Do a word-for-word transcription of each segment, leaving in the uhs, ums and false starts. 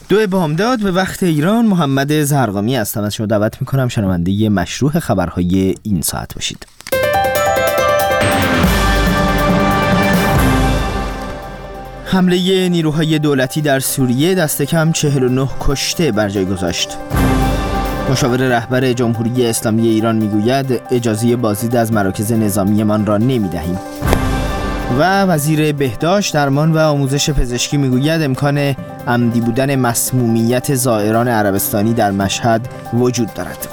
دو بامداد به وقت ایران. محمد زرقامی هستم. از شما دعوت میکنم شنونده مشروع خبرهای این ساعت باشید. حمله نیروهای دولتی در سوریه دست کم چهل و نه کشته بر جای گذاشت. مشاور رهبر جمهوری اسلامی ایران میگوید اجازه بازدید از مراکز نظامیمان را نمیدهیم. و وزیر بهداشت، درمان و آموزش پزشکی میگوید امکان عمدی بودن مسمومیت زائران عربستانی در مشهد وجود دارد.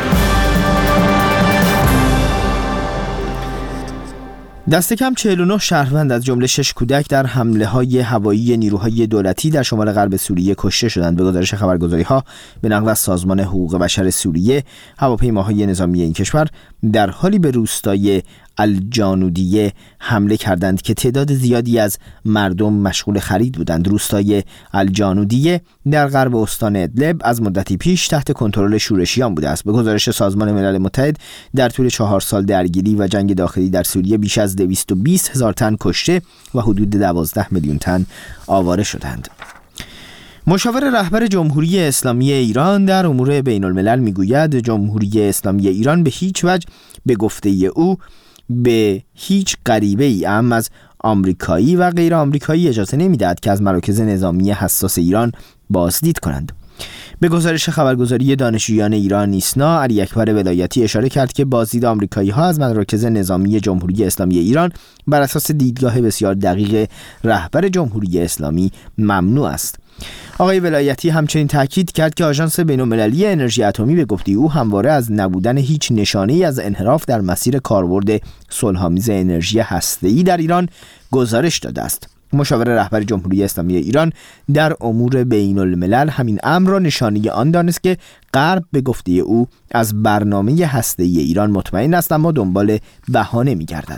دست کم چهل و نه شهروند از جمله شش کودک در حمله های هوایی نیروهای دولتی در شمال غرب سوریه کشته شدند. به گزارش خبرگزاری ها به نقل از سازمان حقوق بشر سوریه، هواپیماهای نظامی این کشور در حالی به روستای الجانودیه حمله کردند که تعداد زیادی از مردم مشغول خرید بودند. روستای الجانودیه در غرب استان ادلب از مدتی پیش تحت کنترل شورشیان بوده است. به گزارش سازمان ملل متحد در طول چهار سال درگیری و جنگ داخلی در سوریه بیش از دویست و بیست هزار تن کشته و حدود دوازده میلیون تن آواره شدند. مشاور رهبر جمهوری اسلامی ایران در امور بین الملل میگوید جمهوری اسلامی ایران به هیچ وجه به گفته او به هیچ غریبه ای اهم از آمریکایی و غیر آمریکایی اجازه نمیدهد که از مراکز نظامی حساس ایران بازدید کنند. به گزارش خبرگزاری دانشجویان ایران ایسنا، علی اکبر ولایتی اشاره کرد که بازدید آمریکایی ها از مراکز نظامی جمهوری اسلامی ایران بر اساس دیدگاه بسیار دقیق رهبر جمهوری اسلامی ممنوع است. آقای ولایتی همچنین تاکید کرد که آژانس بین‌المللی انرژی اتمی به گفته او همواره از نبودن هیچ نشانه‌ای از انحراف در مسیر کاربرد صلح‌آمیز انرژی هسته‌ای در ایران گزارش داده است. مشاور رهبر جمهوری اسلامی ایران در امور بین الملل همین امر را نشانه آن دانست که غرب به گفته او از برنامه هسته‌ای ایران مطمئن است، اما دنبال بهانه می‌گردد.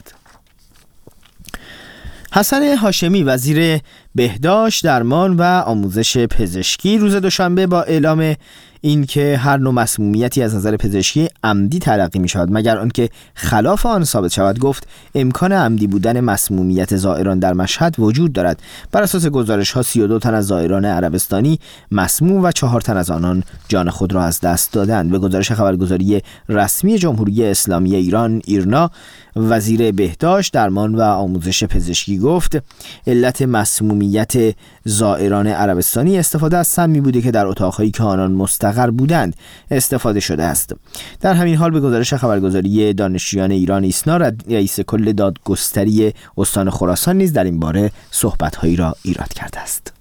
حسن هاشمی وزیر بهداشت، درمان و آموزش پزشکی روز دوشنبه با اعلام این که هر نوع مسمومیتی از نظر پزشکی عمدی تلقی می شود مگر آنکه خلاف آن ثابت شود گفت امکان عمدی بودن مسمومیت زائران در مشهد وجود دارد. بر اساس گزارش ها سی و دو تن از زائران عربستانی مسموم و چهار تن از آنان جان خود را از دست دادند. به گزارش خبرگزاری رسمی جمهوری اسلامی ایران ایرنا، وزیر بهداشت، درمان و آموزش پزشکی گفت علت مسمومیت زائران عربستانی استفاده از سمی بوده که در اتاق‌هایی که آنان مستقر بودند استفاده شده است. در همین حال به گزارش خبرگزاری دانشجویان ایران ایسنا، رئیس کل دادگستری استان خراسان نیز در این باره صحبت‌هایی را ایراد کرده است.